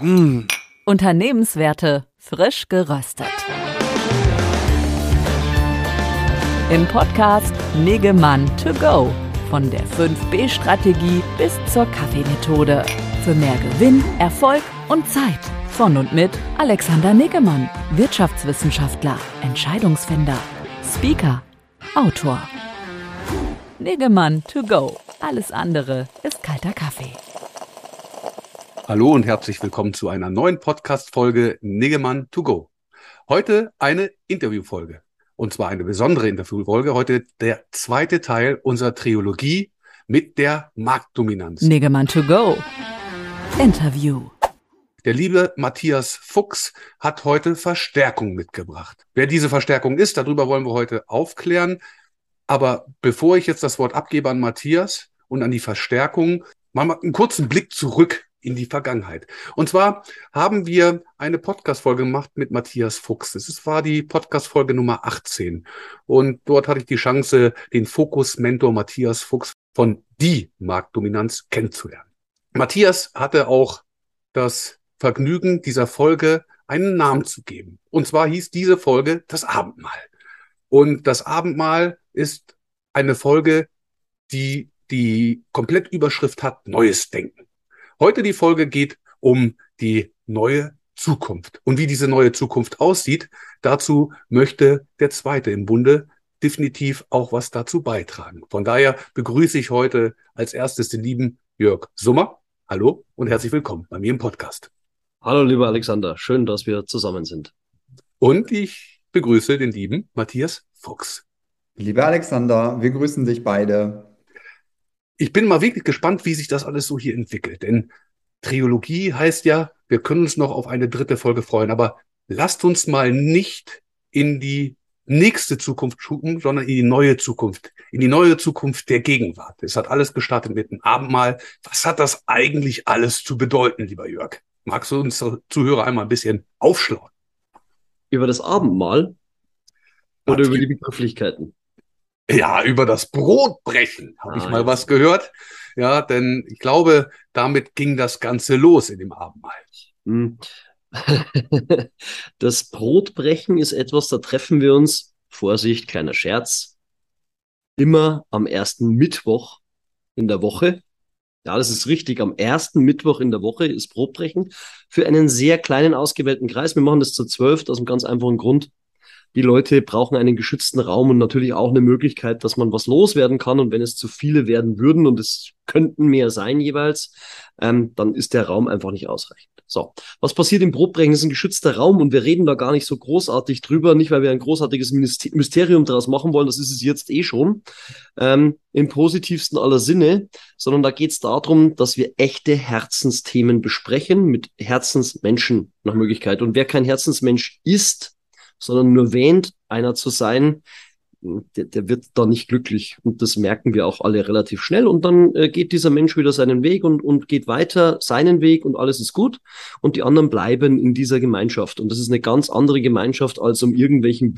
Unternehmenswerte frisch geröstet. Im Podcast Niggemann to go. Von der 5B-Strategie bis zur Kaffeemethode. Für mehr Gewinn, Erfolg und Zeit. Von und mit Alexander Niggemann, Wirtschaftswissenschaftler, Entscheidungsfinder, Speaker, Autor. Niggemann to go. Alles andere ist kalter Kaffee. Hallo und herzlich willkommen zu einer neuen Podcast-Folge Niggemann to go. Heute eine Interviewfolge. Und zwar eine besondere Interviewfolge. Heute der zweite Teil unserer Trilogie mit der Marktdominanz. Niggemann to go. Interview. Der liebe Matthias Fuchs hat heute Verstärkung mitgebracht. Wer diese Verstärkung ist, darüber wollen wir heute aufklären. Aber bevor ich jetzt das Wort abgebe an Matthias und an die Verstärkung, machen wir einen kurzen Blick zurück in die Vergangenheit. Und zwar haben wir eine Podcast-Folge gemacht mit Matthias Fuchs. War die Podcast-Folge Nummer 18. Und dort hatte ich die Chance, den Fokus-Mentor Matthias Fuchs von Die Marktdominanz kennenzulernen. Matthias hatte auch das Vergnügen, dieser Folge einen Namen zu geben. Und zwar hieß diese Folge das Abendmahl. Und das Abendmahl ist eine Folge, die die Komplettüberschrift hat, Neues Denken. Heute die Folge geht um die neue Zukunft. Und wie diese neue Zukunft aussieht, dazu möchte der Zweite im Bunde definitiv auch was dazu beitragen. Von daher begrüße ich heute als erstes den lieben Jörg Summer. Hallo und herzlich willkommen bei mir im Podcast. Hallo, lieber Alexander. Schön, dass wir zusammen sind. Und ich begrüße den lieben Matthias Fuchs. Lieber Alexander, wir grüßen dich beide. Ich bin mal wirklich gespannt, wie sich das alles so hier entwickelt. Denn Trilogie heißt ja, wir können uns noch auf eine dritte Folge freuen. Aber lasst uns mal nicht in die nächste Zukunft schauen, sondern in die neue Zukunft. In die neue Zukunft der Gegenwart. Es hat alles gestartet mit dem Abendmahl. Was hat das eigentlich alles zu bedeuten, lieber Jörg? Magst du uns Zuhörer einmal ein bisschen aufschlauen? Über das Abendmahl oder über die Begrifflichkeiten? Ja, über das Brotbrechen habe ich mal was gehört. Ja, denn ich glaube, damit ging das Ganze los in dem Abendmahl. Das Brotbrechen ist etwas, da treffen wir uns, Vorsicht, kleiner Scherz, immer am ersten Mittwoch in der Woche. Ja, das ist richtig, am ersten Mittwoch in der Woche ist Brotbrechen für einen sehr kleinen, ausgewählten Kreis. Wir machen das zu 12 aus einem ganz einfachen Grund. Die Leute brauchen einen geschützten Raum und natürlich auch eine Möglichkeit, dass man was loswerden kann. Und wenn es zu viele werden würden, und es könnten mehr sein jeweils, dann ist der Raum einfach nicht ausreichend. So, was passiert im Brotbrechen? Das ist ein geschützter Raum und wir reden da gar nicht so großartig drüber, nicht weil wir ein großartiges Mysterium daraus machen wollen, das ist es jetzt eh schon, im positivsten aller Sinne, sondern da geht es darum, dass wir echte Herzensthemen besprechen mit Herzensmenschen nach Möglichkeit. Und wer kein Herzensmensch ist, sondern nur wähnt, einer zu sein, der wird da nicht glücklich. Und das merken wir auch alle relativ schnell. Und dann geht dieser Mensch wieder seinen Weg und geht weiter seinen Weg und alles ist gut. Und die anderen bleiben in dieser Gemeinschaft. Und das ist eine ganz andere Gemeinschaft, als um irgendwelchen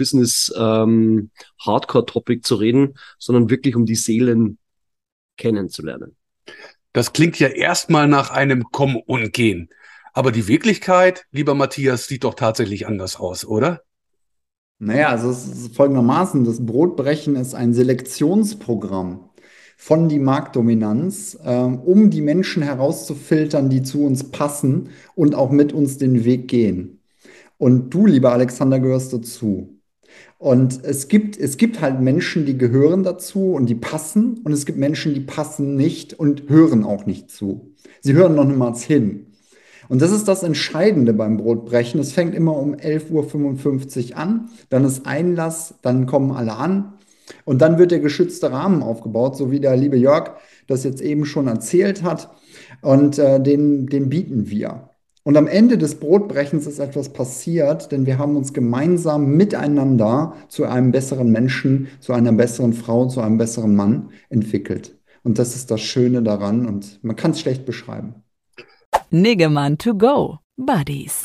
Business-Hardcore-Topic zu reden, sondern wirklich um die Seelen kennenzulernen. Das klingt ja erstmal nach einem Kommen und Gehen. Aber die Wirklichkeit, lieber Matthias, sieht doch tatsächlich anders aus, oder? Naja, also es ist folgendermaßen, das Brotbrechen ist ein Selektionsprogramm von die Marktdominanz, um die Menschen herauszufiltern, die zu uns passen und auch mit uns den Weg gehen. Und du, lieber Alexander, gehörst dazu. Und es gibt halt Menschen, die gehören dazu und die passen. Und es gibt Menschen, die passen nicht und hören auch nicht zu. Sie hören noch niemals hin. Und das ist das Entscheidende beim Brotbrechen. Es fängt immer um 11:55 Uhr an, dann ist Einlass, dann kommen alle an und dann wird der geschützte Rahmen aufgebaut, so wie der liebe Jörg das jetzt eben schon erzählt hat. Und den bieten wir. Und am Ende des Brotbrechens ist etwas passiert, denn wir haben uns gemeinsam miteinander zu einem besseren Menschen, zu einer besseren Frau, zu einem besseren Mann entwickelt. Und das ist das Schöne daran und man kann es schlecht beschreiben. Niggemann to go. Buddies.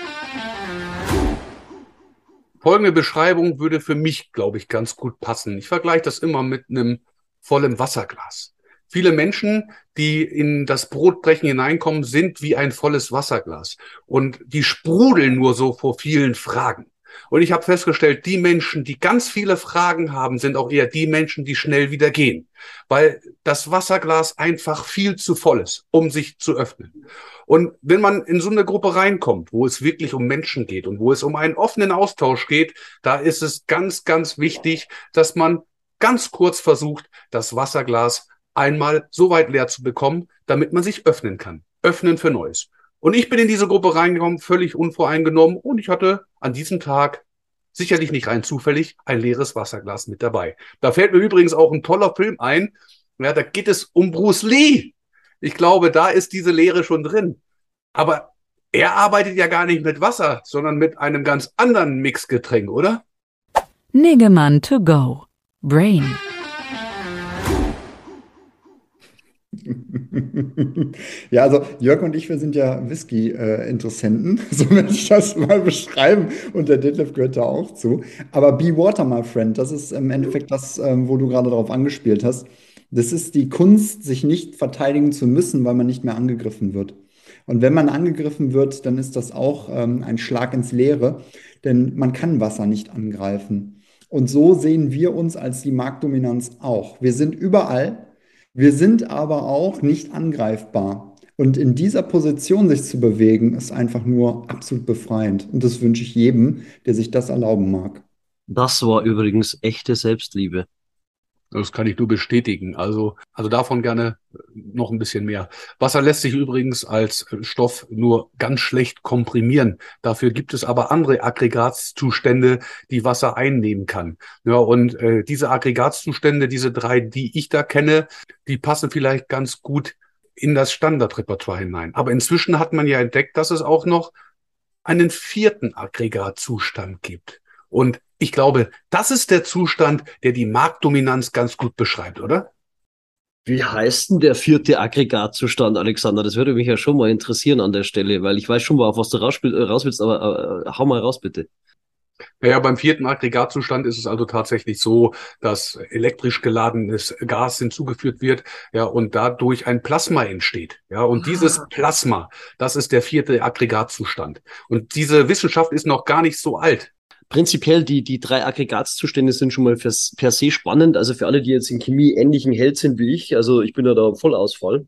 Folgende Beschreibung würde für mich, glaube ich, ganz gut passen. Ich vergleiche das immer mit einem vollen Wasserglas. Viele Menschen, die in das Brotbrechen hineinkommen, sind wie ein volles Wasserglas und die sprudeln nur so vor vielen Fragen. Und ich habe festgestellt, die Menschen, die ganz viele Fragen haben, sind auch eher die Menschen, die schnell wieder gehen, weil das Wasserglas einfach viel zu voll ist, um sich zu öffnen. Und wenn man in so eine Gruppe reinkommt, wo es wirklich um Menschen geht und wo es um einen offenen Austausch geht, da ist es ganz, ganz wichtig, dass man ganz kurz versucht, das Wasserglas einmal so weit leer zu bekommen, damit man sich öffnen kann. Öffnen für Neues. Und ich bin in diese Gruppe reingekommen, völlig unvoreingenommen, und ich hatte an diesem Tag, sicherlich nicht rein zufällig, ein leeres Wasserglas mit dabei. Da fällt mir übrigens auch ein toller Film ein. Ja, da geht es um Bruce Lee. Ich glaube, da ist diese Leere schon drin. Aber er arbeitet ja gar nicht mit Wasser, sondern mit einem ganz anderen Mixgetränk, oder? Niggemann to go. Brain. Ja, also Jörg und ich, wir sind ja Whisky-Interessenten, so möchte ich das mal beschreiben. Und der Detlef gehört da auch zu. Aber Be Water, my friend, das ist im Endeffekt das, wo du gerade darauf angespielt hast. Das ist die Kunst, sich nicht verteidigen zu müssen, weil man nicht mehr angegriffen wird. Und wenn man angegriffen wird, dann ist das auch ein Schlag ins Leere, denn man kann Wasser nicht angreifen. Und so sehen wir uns als die Marktdominanz auch. Wir sind überall. Wir sind aber auch nicht angreifbar. Und in dieser Position sich zu bewegen, ist einfach nur absolut befreiend. Und das wünsche ich jedem, der sich das erlauben mag. Das war übrigens echte Selbstliebe. Das kann ich nur bestätigen. Also davon gerne noch ein bisschen mehr. Wasser lässt sich übrigens als Stoff nur ganz schlecht komprimieren. Dafür gibt es aber andere Aggregatzustände, die Wasser einnehmen kann. Ja, und diese Aggregatzustände, diese drei, die ich da kenne, die passen vielleicht ganz gut in das Standardrepertoire hinein. Aber inzwischen hat man ja entdeckt, dass es auch noch einen vierten Aggregatzustand gibt. Und ich glaube, das ist der Zustand, der die Marktdominanz ganz gut beschreibt, oder? Wie heißt denn der vierte Aggregatzustand, Alexander? Das würde mich ja schon mal interessieren an der Stelle, weil ich weiß schon mal, auf was du raus willst, aber hau mal raus, bitte. Ja, beim vierten Aggregatzustand ist es also tatsächlich so, dass elektrisch geladenes Gas hinzugeführt wird, ja, und dadurch ein Plasma entsteht. Ja, und dieses Plasma, das ist der vierte Aggregatzustand. Und diese Wissenschaft ist noch gar nicht so alt. Prinzipiell, die drei Aggregatzustände sind schon mal per se spannend. Also für alle, die jetzt in Chemie ähnlichen Held sind wie ich, also ich bin ja da Vollausfall.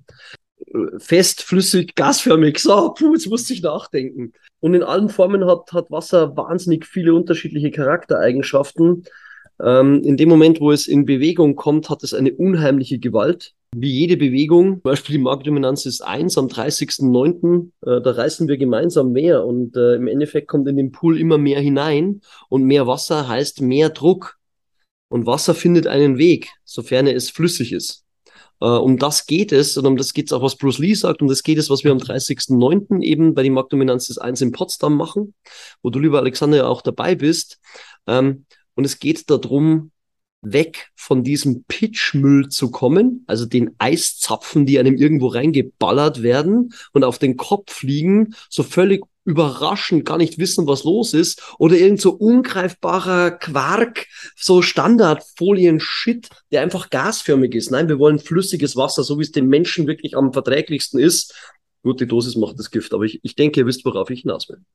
Fest, flüssig, gasförmig. So, jetzt musste ich nachdenken. Und in allen Formen hat Wasser wahnsinnig viele unterschiedliche Charaktereigenschaften. In dem Moment, wo es in Bewegung kommt, hat es eine unheimliche Gewalt. Wie jede Bewegung, zum Beispiel die Marktdominanz ist 1 am 30.09., da reißen wir gemeinsam mehr und im Endeffekt kommt in den Pool immer mehr hinein und mehr Wasser heißt mehr Druck. Und Wasser findet einen Weg, sofern es flüssig ist. Um das geht es und um das geht es auch, was Bruce Lee sagt, um das geht es, was wir am 30.09. eben bei die Marktdominanz des 1 in Potsdam machen, wo du, lieber Alexander, ja auch dabei bist. Und es geht darum, weg von diesem Pitchmüll zu kommen, also den Eiszapfen, die einem irgendwo reingeballert werden und auf den Kopf fliegen, so völlig überraschend gar nicht wissen, was los ist, oder irgend so ungreifbarer Quark, so Standardfolien-Shit, der einfach gasförmig ist. Nein, wir wollen flüssiges Wasser, so wie es den Menschen wirklich am verträglichsten ist. Gut, die Dosis macht das Gift, aber ich denke, ihr wisst, worauf ich hinaus will.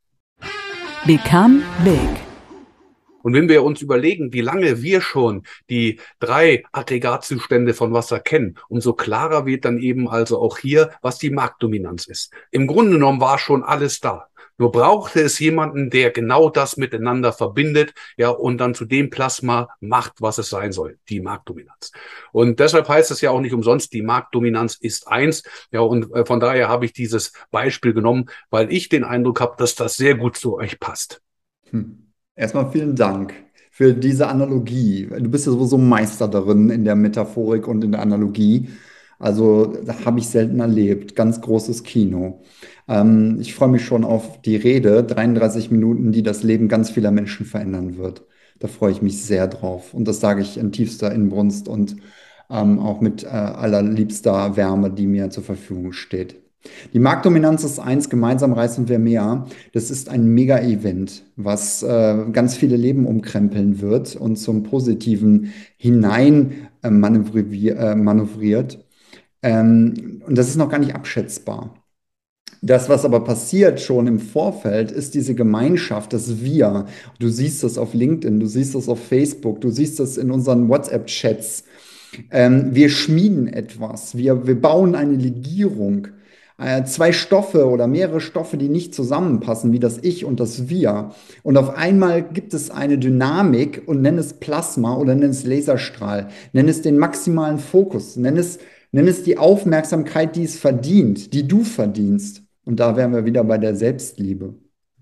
Become big. Und wenn wir uns überlegen, wie lange wir schon die drei Aggregatzustände von Wasser kennen, umso klarer wird dann eben also auch hier, was die Marktdominanz ist. Im Grunde genommen war schon alles da. Nur brauchte es jemanden, der genau das miteinander verbindet, ja, und dann zu dem Plasma macht, was es sein soll, die Marktdominanz. Und deshalb heißt es ja auch nicht umsonst, die Marktdominanz ist 1. Ja, und von daher habe ich dieses Beispiel genommen, weil ich den Eindruck habe, dass das sehr gut zu euch passt. Erstmal vielen Dank für diese Analogie. Du bist ja sowieso Meister darin in der Metaphorik und in der Analogie. Also, das habe ich selten erlebt. Ganz großes Kino. Ich freue mich schon auf die Rede, 33 Minuten, die das Leben ganz vieler Menschen verändern wird. Da freue ich mich sehr drauf. Und das sage ich in tiefster Inbrunst und auch mit allerliebster Wärme, die mir zur Verfügung steht. Die Marktdominanz ist eins, gemeinsam reißen wir mehr. Das ist ein Mega-Event, was ganz viele Leben umkrempeln wird und zum Positiven hinein manövriert. Und das ist noch gar nicht abschätzbar. Das, was aber passiert schon im Vorfeld, ist diese Gemeinschaft, das Wir. Du siehst das auf LinkedIn, du siehst das auf Facebook, du siehst das in unseren WhatsApp-Chats. Wir schmieden etwas, wir bauen eine Legierung. Zwei Stoffe oder mehrere Stoffe, die nicht zusammenpassen, wie das Ich und das Wir. Und auf einmal gibt es eine Dynamik und nenn es Plasma oder nenn es Laserstrahl, nenn es den maximalen Fokus, nenn es die Aufmerksamkeit, die es verdient, die du verdienst. Und da wären wir wieder bei der Selbstliebe.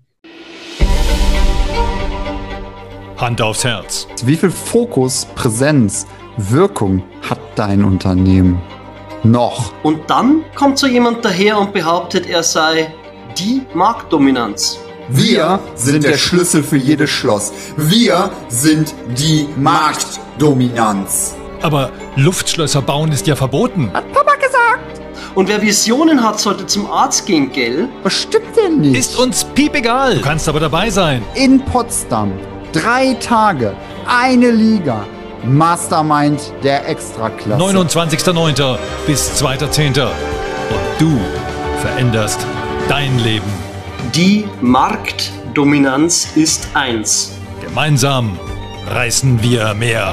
Hand aufs Herz. Wie viel Fokus, Präsenz, Wirkung hat dein Unternehmen noch? Und dann kommt so jemand daher und behauptet, er sei die Marktdominanz. Wir sind der Schlüssel für jedes Schloss. Wir sind die Marktdominanz. Aber Luftschlösser bauen ist ja verboten. Hat Papa gesagt. Und wer Visionen hat, sollte zum Arzt gehen, gell? Was stimmt denn nicht? Ist uns piepegal. Du kannst aber dabei sein. In Potsdam 3 Tage, eine Liga. Mastermind der Extraklasse. 29.09. bis 2.10. Und du veränderst dein Leben. Die Marktdominanz ist eins. Gemeinsam reißen wir mehr.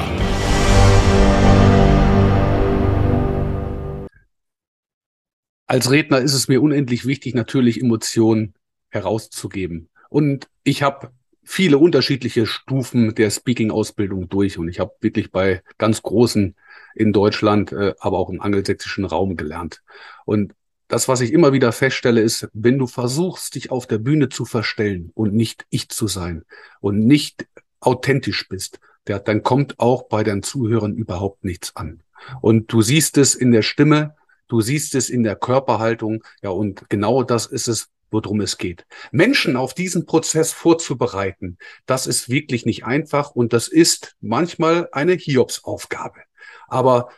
Als Redner ist es mir unendlich wichtig, natürlich Emotionen herauszugeben. Und ich habe viele unterschiedliche Stufen der Speaking-Ausbildung durch. Und ich habe wirklich bei ganz Großen in Deutschland, aber auch im angelsächsischen Raum gelernt. Und das, was ich immer wieder feststelle, ist, wenn du versuchst, dich auf der Bühne zu verstellen und nicht ich zu sein und nicht authentisch bist, dann kommt auch bei deinen Zuhörern überhaupt nichts an. Und du siehst es in der Stimme, du siehst es in der Körperhaltung, ja, und genau das ist es, worum es geht. Menschen auf diesen Prozess vorzubereiten, das ist wirklich nicht einfach und das ist manchmal eine Hiobsaufgabe. Aber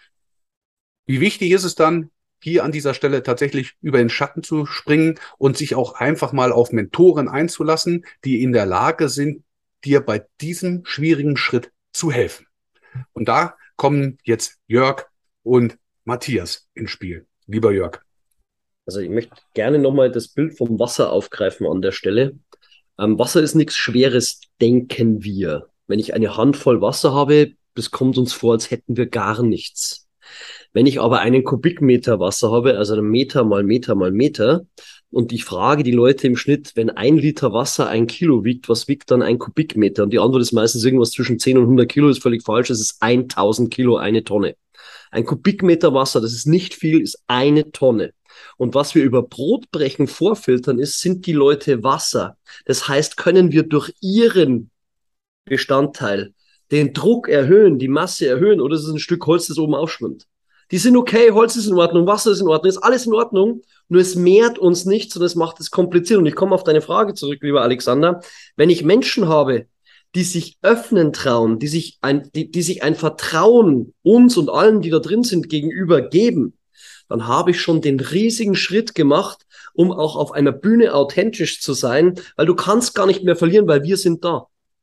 wie wichtig ist es dann, hier an dieser Stelle tatsächlich über den Schatten zu springen und sich auch einfach mal auf Mentoren einzulassen, die in der Lage sind, dir bei diesem schwierigen Schritt zu helfen. Und da kommen jetzt Jörg und Matthias ins Spiel. Lieber Jörg. Also ich möchte gerne nochmal das Bild vom Wasser aufgreifen an der Stelle. Wasser ist nichts Schweres, denken wir. Wenn ich eine Handvoll Wasser habe, das kommt uns vor, als hätten wir gar nichts. Wenn ich aber einen Kubikmeter Wasser habe, also einen Meter mal Meter mal Meter, und ich frage die Leute im Schnitt, wenn 1 Liter Wasser 1 Kilo wiegt, was wiegt dann 1 Kubikmeter? Und die Antwort ist meistens irgendwas zwischen 10 und 100 Kilo, ist völlig falsch, es ist 1000 Kilo, eine Tonne. Ein Kubikmeter Wasser, das ist nicht viel, ist 1 Tonne. Und was wir über Brotbrechen vorfiltern sind die Leute Wasser. Das heißt, können wir durch ihren Bestandteil den Druck erhöhen, die Masse erhöhen, oder ist es ein Stück Holz, das oben aufschwimmt? Die sind okay, Holz ist in Ordnung, Wasser ist in Ordnung, ist alles in Ordnung, nur es mehrt uns nichts und es macht es kompliziert. Und ich komme auf deine Frage zurück, lieber Alexander. Wenn ich Menschen habe, die sich öffnen trauen, die sich ein Vertrauen uns und allen, die da drin sind, gegenüber geben, dann habe ich schon den riesigen Schritt gemacht, um auch auf einer Bühne authentisch zu sein, weil du kannst gar nicht mehr verlieren, weil wir sind da.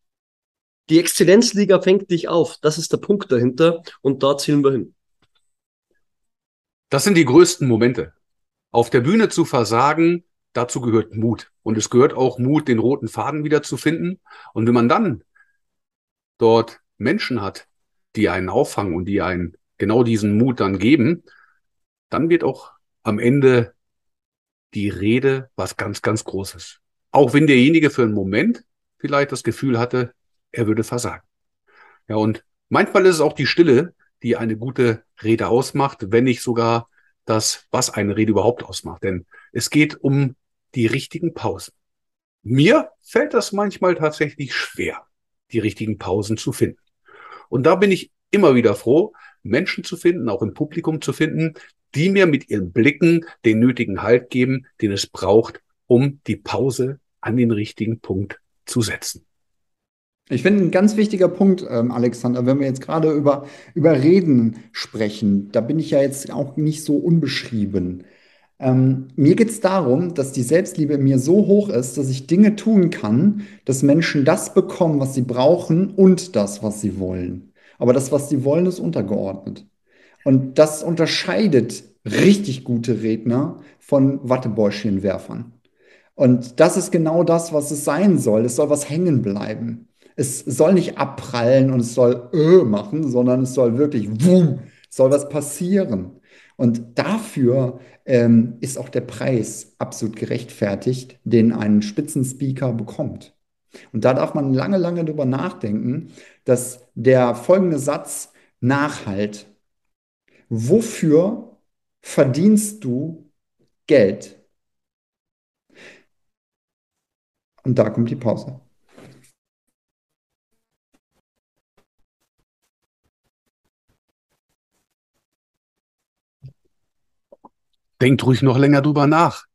Die Exzellenzliga fängt dich auf. Das ist der Punkt dahinter und da zielen wir hin. Das sind die größten Momente. Auf der Bühne zu versagen, dazu gehört Mut. Und es gehört auch Mut, den roten Faden wieder zu finden. Und wenn man dann dort Menschen hat, die einen auffangen und die einen genau diesen Mut dann geben, dann wird auch am Ende die Rede was ganz, ganz Großes. Auch wenn derjenige für einen Moment vielleicht das Gefühl hatte, er würde versagen. Ja, und manchmal ist es auch die Stille, die eine gute Rede ausmacht, wenn nicht sogar das, was eine Rede überhaupt ausmacht. Denn es geht um die richtigen Pausen. Mir fällt das manchmal tatsächlich schwer, die richtigen Pausen zu finden. Und da bin ich immer wieder froh, Menschen zu finden, auch im Publikum zu finden, die mir mit ihren Blicken den nötigen Halt geben, den es braucht, um die Pause an den richtigen Punkt zu setzen. Ich finde, ein ganz wichtiger Punkt, Alexander, wenn wir jetzt gerade über Reden sprechen, da bin ich ja jetzt auch nicht so unbeschrieben. Mir geht es darum, dass die Selbstliebe in mir so hoch ist, dass ich Dinge tun kann, dass Menschen das bekommen, was sie brauchen und das, was sie wollen. Aber das, was sie wollen, ist untergeordnet. Und das unterscheidet richtig gute Redner von Wattebäuschenwerfern. Und das ist genau das, was es sein soll. Es soll was hängen bleiben. Es soll nicht abprallen und es soll machen, sondern es soll wirklich wumm, es soll was passieren. Und dafür ist auch der Preis absolut gerechtfertigt, den ein Spitzenspeaker bekommt. Und da darf man lange, lange drüber nachdenken, dass der folgende Satz nachhalt. Wofür verdienst du Geld? Und da kommt die Pause. Denkt ruhig noch länger drüber nach.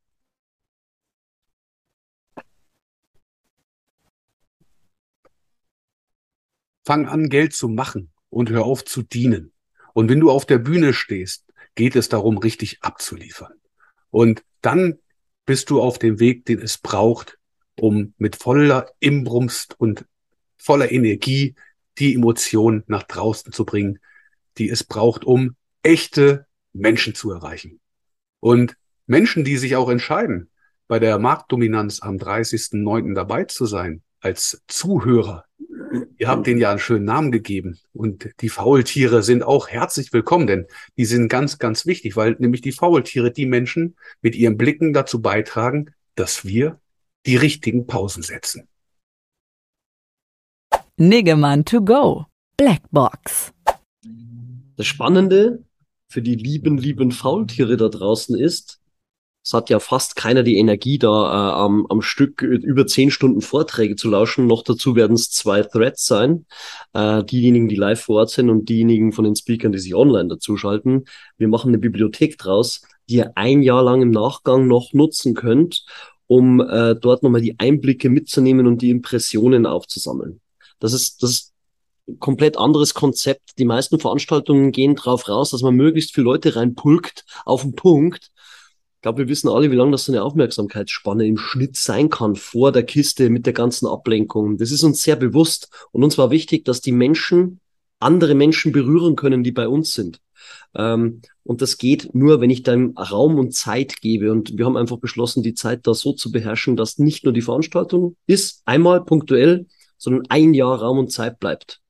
Fang an, Geld zu machen und hör auf zu dienen. Und wenn du auf der Bühne stehst, geht es darum, richtig abzuliefern. Und dann bist du auf dem Weg, den es braucht, um mit voller Inbrunst und voller Energie die Emotionen nach draußen zu bringen, die es braucht, um echte Menschen zu erreichen. Und Menschen, die sich auch entscheiden, bei der Marktdominanz am 30.09. dabei zu sein, als Zuhörer. Ihr habt denen ja einen schönen Namen gegeben. Und die Faultiere sind auch herzlich willkommen, denn die sind ganz, ganz wichtig, weil nämlich die Faultiere, die Menschen mit ihren Blicken dazu beitragen, dass wir die richtigen Pausen setzen. Niggemann to go. Blackbox. Das Spannende für die lieben Faultiere da draußen ist, es hat ja fast keiner die Energie, da am Stück über 10 Stunden Vorträge zu lauschen. Noch dazu werden es 2 Threads sein. Diejenigen, die live vor Ort sind und diejenigen von den Speakern, die sich online dazuschalten. Wir machen eine Bibliothek draus, die ihr 1 Jahr lang im Nachgang noch nutzen könnt, um dort nochmal die Einblicke mitzunehmen und die Impressionen aufzusammeln. Das ist ein komplett anderes Konzept. Die meisten Veranstaltungen gehen drauf raus, dass man möglichst viele Leute reinpulkt auf den Punkt. Ich glaube, wir wissen alle, wie lange das so eine Aufmerksamkeitsspanne im Schnitt sein kann vor der Kiste mit der ganzen Ablenkung. Das ist uns sehr bewusst. Und uns war wichtig, dass die Menschen andere Menschen berühren können, die bei uns sind. Und das geht nur, wenn ich dann Raum und Zeit gebe. Und wir haben einfach beschlossen, die Zeit da so zu beherrschen, dass nicht nur die Veranstaltung ist, einmal punktuell, sondern 1 Jahr Raum und Zeit bleibt.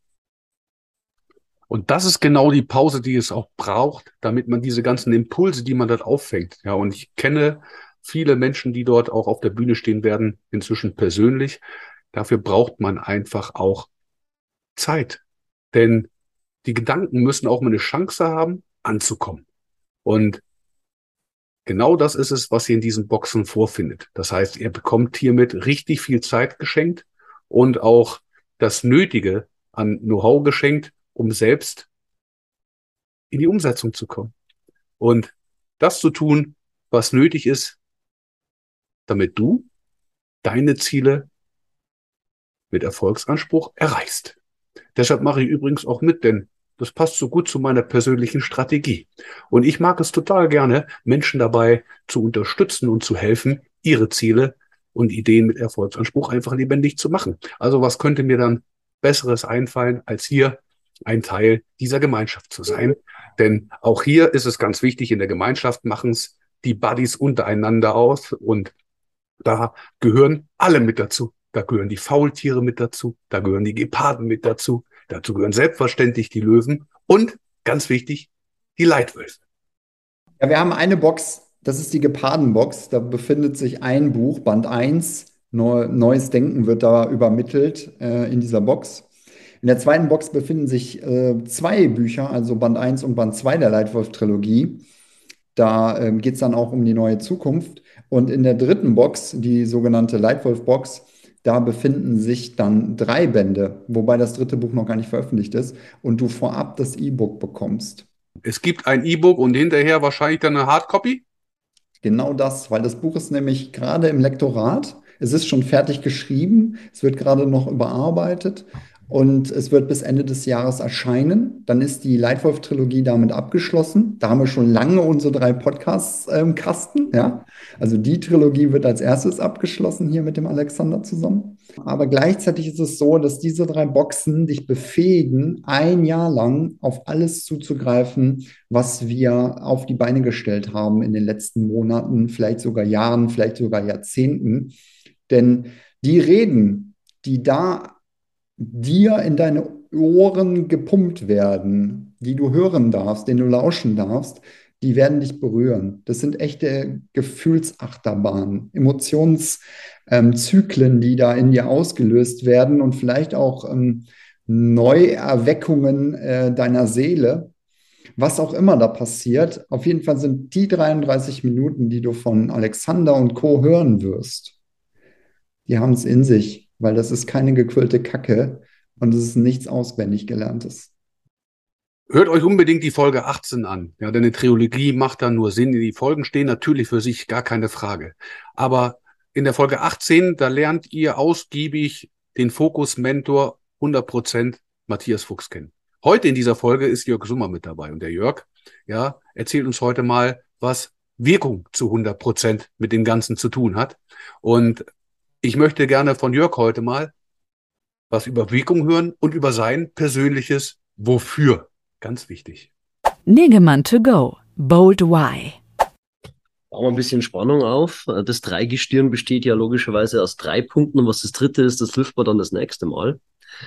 Und das ist genau die Pause, die es auch braucht, damit man diese ganzen Impulse, die man dort auffängt. Ja, und ich kenne viele Menschen, die dort auch auf der Bühne stehen werden, inzwischen persönlich. Dafür braucht man einfach auch Zeit. Denn die Gedanken müssen auch mal eine Chance haben, anzukommen. Und genau das ist es, was ihr in diesen Boxen vorfindet. Das heißt, ihr bekommt hiermit richtig viel Zeit geschenkt und auch das Nötige an Know-how geschenkt, um selbst in die Umsetzung zu kommen. Und das zu tun, was nötig ist, damit du deine Ziele mit Erfolgsanspruch erreichst. Deshalb mache ich übrigens auch mit, denn das passt so gut zu meiner persönlichen Strategie. Und ich mag es total gerne, Menschen dabei zu unterstützen und zu helfen, ihre Ziele und Ideen mit Erfolgsanspruch einfach lebendig zu machen. Also was könnte mir dann Besseres einfallen, als hier ein Teil dieser Gemeinschaft zu sein? Denn auch hier ist es ganz wichtig, in der Gemeinschaft machen es die Buddies untereinander aus und da gehören alle mit dazu. Da gehören die Faultiere mit dazu, da gehören die Geparden mit dazu, dazu gehören selbstverständlich die Löwen und, ganz wichtig, die Leitwölfe. Ja, wir haben eine Box, das ist die Gepardenbox. Da befindet sich ein Buch, Band 1. Neues Denken wird da übermittelt in dieser Box. In der zweiten Box befinden sich 2 Bücher, also Band 1 und Band 2 der Leitwolf-Trilogie. Da geht es dann auch um die neue Zukunft. Und in der dritten Box, die sogenannte Leitwolf-Box, da befinden sich dann 3 Bände, wobei das dritte Buch noch gar nicht veröffentlicht ist und du vorab das E-Book bekommst. Es gibt ein E-Book und hinterher wahrscheinlich dann eine Hardcopy? Genau das, weil das Buch ist nämlich gerade im Lektorat. Es ist schon fertig geschrieben, es wird gerade noch überarbeitet Und es wird bis Ende des Jahres erscheinen. Dann ist die Leitwolf-Trilogie damit abgeschlossen. Da haben wir schon lange unsere 3 Podcasts im Kasten. Ja? Also die Trilogie wird als erstes abgeschlossen hier mit dem Alexander zusammen. Aber gleichzeitig ist es so, dass diese 3 Boxen dich befähigen, ein Jahr lang auf alles zuzugreifen, was wir auf die Beine gestellt haben in den letzten Monaten, vielleicht sogar Jahren, vielleicht sogar Jahrzehnten. Denn die Reden, die da dir in deine Ohren gepumpt werden, die du hören darfst, denen du lauschen darfst, die werden dich berühren. Das sind echte Gefühlsachterbahnen, Emotionszyklen, die da in dir ausgelöst werden und vielleicht auch Neuerweckungen deiner Seele. Was auch immer da passiert, auf jeden Fall sind die 33 Minuten, die du von Alexander und Co. hören wirst, die haben es in sich, weil das ist keine gequirlte Kacke und es ist nichts auswendig Gelerntes. Hört euch unbedingt die Folge 18 an. Ja, denn eine Trilogie macht da nur Sinn. Die Folgen stehen natürlich für sich, gar keine Frage. Aber in der Folge 18, da lernt ihr ausgiebig den Fokus-Mentor 100% Matthias Fuchs kennen. Heute in dieser Folge ist Jörg Summer mit dabei. Und der Jörg, ja, erzählt uns heute mal, was Wirkung zu 100% mit dem Ganzen zu tun hat. Und ich möchte gerne von Jörg heute mal was über Wirkung hören und über sein persönliches Wofür. Ganz wichtig. Negemann to go. Bold Why. Bauen wir ein bisschen Spannung auf. Das Dreigestirn besteht ja logischerweise aus 3 Punkten. Und was das dritte ist, das lüften wir dann das nächste Mal.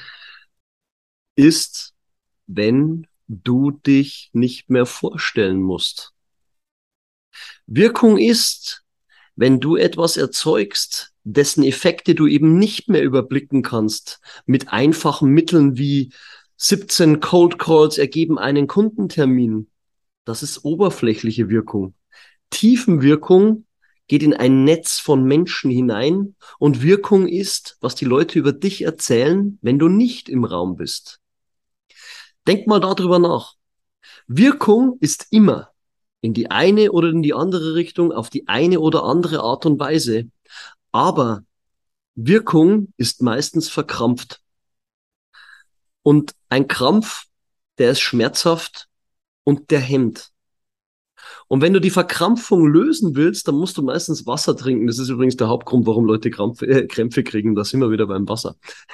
Ist, wenn du dich nicht mehr vorstellen musst. Wirkung ist, wenn du etwas erzeugst, dessen Effekte du eben nicht mehr überblicken kannst, mit einfachen Mitteln wie 17 Cold Calls ergeben einen Kundentermin. Das ist oberflächliche Wirkung. Tiefenwirkung geht in ein Netz von Menschen hinein und Wirkung ist, was die Leute über dich erzählen, wenn du nicht im Raum bist. Denk mal darüber nach. Wirkung ist immer in die eine oder in die andere Richtung, auf die eine oder andere Art und Weise. Aber Wirkung ist meistens verkrampft. Und ein Krampf, der ist schmerzhaft und der hemmt. Und wenn du die Verkrampfung lösen willst, dann musst du meistens Wasser trinken. Das ist übrigens der Hauptgrund, warum Leute Krämpfe kriegen. Da sind wir wieder beim Wasser.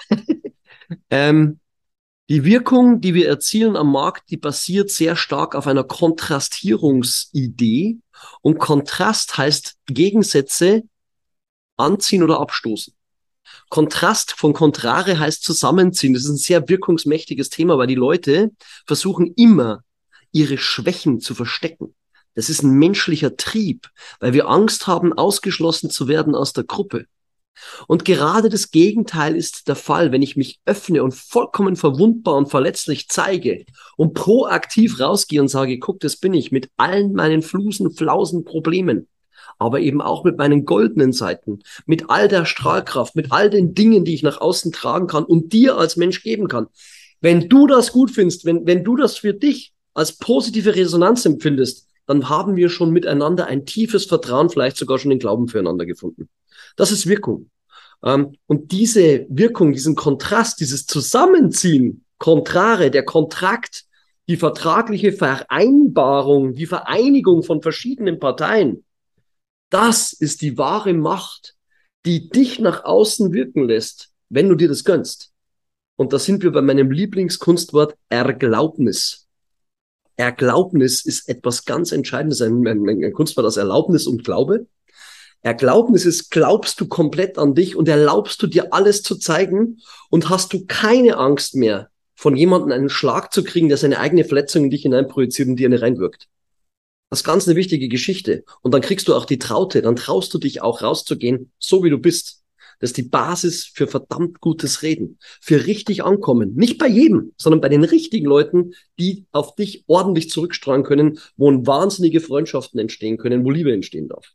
Die Wirkung, die wir erzielen am Markt, die basiert sehr stark auf einer Kontrastierungsidee. Und Kontrast heißt Gegensätze anziehen oder abstoßen. Kontrast von Kontrare heißt zusammenziehen. Das ist ein sehr wirkungsmächtiges Thema, weil die Leute versuchen immer, ihre Schwächen zu verstecken. Das ist ein menschlicher Trieb, weil wir Angst haben, ausgeschlossen zu werden aus der Gruppe. Und gerade das Gegenteil ist der Fall, wenn ich mich öffne und vollkommen verwundbar und verletzlich zeige und proaktiv rausgehe und sage, guck, das bin ich mit allen meinen Flusen, Flausen, Problemen, aber eben auch mit meinen goldenen Seiten, mit all der Strahlkraft, mit all den Dingen, die ich nach außen tragen kann und dir als Mensch geben kann. Wenn du das gut findest, wenn du das für dich als positive Resonanz empfindest, dann haben wir schon miteinander ein tiefes Vertrauen, vielleicht sogar schon den Glauben füreinander gefunden. Das ist Wirkung. Und diese Wirkung, diesen Kontrast, dieses Zusammenziehen, Kontrare, der Kontrakt, die vertragliche Vereinbarung, die Vereinigung von verschiedenen Parteien, das ist die wahre Macht, die dich nach außen wirken lässt, wenn du dir das gönnst. Und da sind wir bei meinem Lieblingskunstwort Erglaubnis. Erglaubnis ist etwas ganz Entscheidendes, ein Kunstwort aus Erlaubnis und Glaube. Erglaubnis ist, glaubst du komplett an dich und erlaubst du dir alles zu zeigen und hast du keine Angst mehr, von jemandem einen Schlag zu kriegen, der seine eigene Verletzung in dich hineinprojiziert und dir eine reinwirkt. Das ist ganz eine wichtige Geschichte. Und dann kriegst du auch die Traute, dann traust du dich auch rauszugehen, so wie du bist. Das ist die Basis für verdammt gutes Reden, für richtig ankommen. Nicht bei jedem, sondern bei den richtigen Leuten, die auf dich ordentlich zurückstrahlen können, wo wahnsinnige Freundschaften entstehen können, wo Liebe entstehen darf.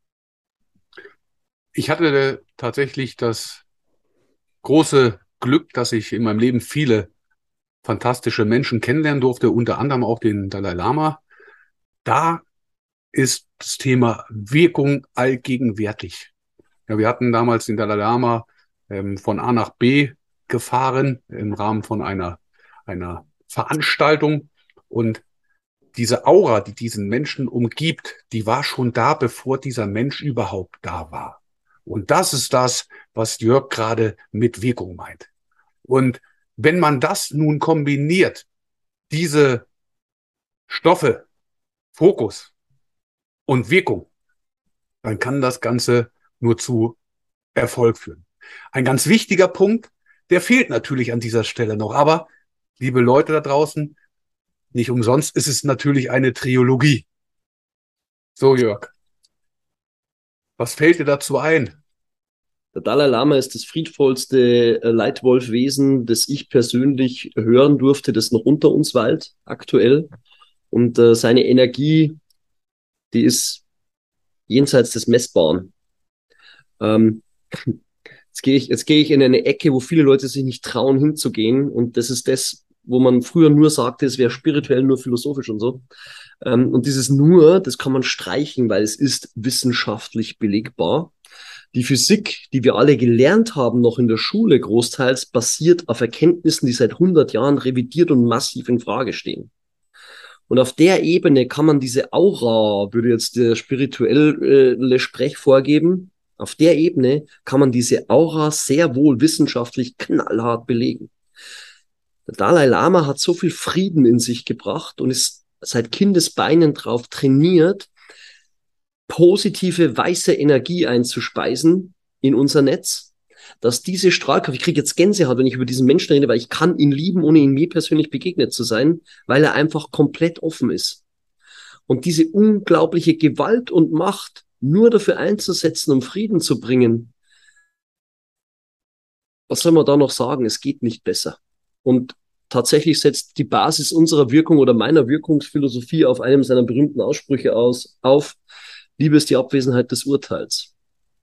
Ich hatte tatsächlich das große Glück, dass ich in meinem Leben viele fantastische Menschen kennenlernen durfte, unter anderem auch den Dalai Lama. Da ist das Thema Wirkung allgegenwärtig. Ja, wir hatten damals den Dalai Lama von A nach B gefahren im Rahmen von einer Veranstaltung. Und diese Aura, die diesen Menschen umgibt, die war schon da, bevor dieser Mensch überhaupt da war. Und das ist das, was Jörg gerade mit Wirkung meint. Und wenn man das nun kombiniert, diese Stoffe, Fokus und Wirkung, dann kann das Ganze nur zu Erfolg führen. Ein ganz wichtiger Punkt, der fehlt natürlich an dieser Stelle noch. Aber, liebe Leute da draußen, nicht umsonst ist es natürlich eine Triologie. So, Jörg, was fällt dir dazu ein? Der Dalai Lama ist das friedvollste Leitwolfwesen, das ich persönlich hören durfte, das noch unter uns weilt, aktuell. Und seine Energie, die ist jenseits des Messbaren. Jetzt gehe ich in eine Ecke, wo viele Leute sich nicht trauen, hinzugehen. Und das ist das, wo man früher nur sagte, es wäre spirituell, nur philosophisch und so. Und dieses nur, das kann man streichen, weil es ist wissenschaftlich belegbar. Die Physik, die wir alle gelernt haben, noch in der Schule großteils, basiert auf Erkenntnissen, die seit 100 Jahren revidiert und massiv in Frage stehen. Und auf der Ebene kann man diese Aura, würde jetzt der spirituelle Sprech vorgeben, auf der Ebene kann man diese Aura sehr wohl wissenschaftlich knallhart belegen. Der Dalai Lama hat so viel Frieden in sich gebracht und ist seit Kindesbeinen drauf trainiert, positive weiße Energie einzuspeisen in unser Netz, dass diese Strahlkraft, ich kriege jetzt Gänsehaut, wenn ich über diesen Menschen rede, weil ich kann ihn lieben, ohne ihm je persönlich begegnet zu sein, weil er einfach komplett offen ist. Und diese unglaubliche Gewalt und Macht nur dafür einzusetzen, um Frieden zu bringen, was soll man da noch sagen? Es geht nicht besser. Und tatsächlich setzt die Basis unserer Wirkung oder meiner Wirkungsphilosophie auf einem seiner berühmten Aussprüche auf, Liebe ist die Abwesenheit des Urteils.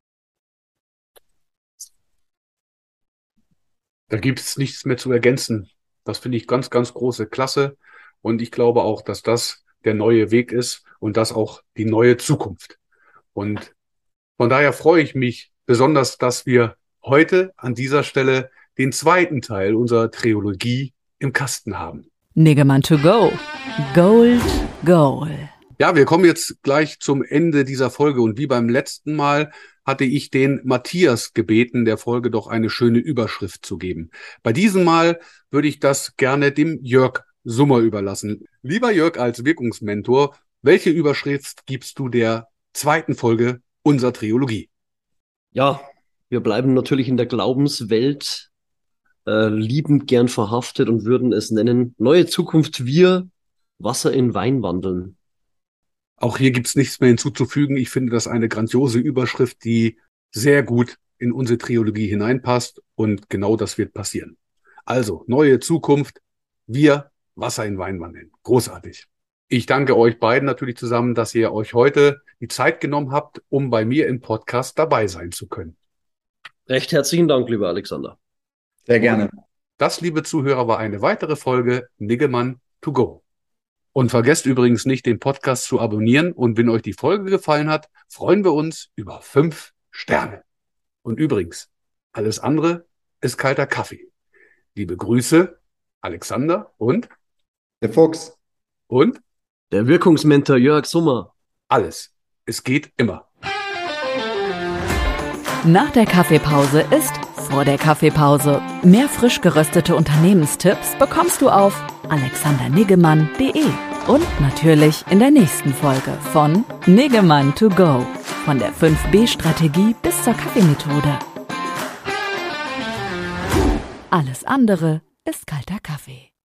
Da gibt es nichts mehr zu ergänzen. Das finde ich ganz, ganz große Klasse. Und ich glaube auch, dass das der neue Weg ist und das auch die neue Zukunft. Und von daher freue ich mich besonders, dass wir heute an dieser Stelle den zweiten Teil unserer Triologie im Kasten haben. Niggemann to go. Gold, Goal. Ja, wir kommen jetzt gleich zum Ende dieser Folge und wie beim letzten Mal hatte ich den Matthias gebeten, der Folge doch eine schöne Überschrift zu geben. Bei diesem Mal würde ich das gerne dem Jörg Summer überlassen. Lieber Jörg als Wirkungsmentor, welche Überschrift gibst du der zweiten Folge unserer Triologie? Ja, wir bleiben natürlich in der Glaubenswelt, liebend gern verhaftet und würden es nennen, neue Zukunft, wir Wasser in Wein wandeln. Auch hier gibt's nichts mehr hinzuzufügen. Ich finde das eine grandiose Überschrift, die sehr gut in unsere Triologie hineinpasst und genau das wird passieren. Also, neue Zukunft, wir Wasser in Wein wandeln. Großartig. Ich danke euch beiden natürlich zusammen, dass ihr euch heute die Zeit genommen habt, um bei mir im Podcast dabei sein zu können. Recht herzlichen Dank, lieber Alexander. Sehr gerne. Das, liebe Zuhörer, war eine weitere Folge Niggemann to go. Und vergesst übrigens nicht, den Podcast zu abonnieren. Und wenn euch die Folge gefallen hat, freuen wir uns über 5 Sterne. Und übrigens, alles andere ist kalter Kaffee. Liebe Grüße, Alexander und Der Fuchs. und Der Wirkungsmentor Jörg Summer. alles. Es geht immer. Nach der Kaffeepause ist vor der Kaffeepause. Mehr frisch geröstete Unternehmenstipps bekommst du auf alexanderniggemann.de und natürlich in der nächsten Folge von Niggemann to go, von der 5B-Strategie bis zur Kaffeemethode. Alles andere ist kalter Kaffee.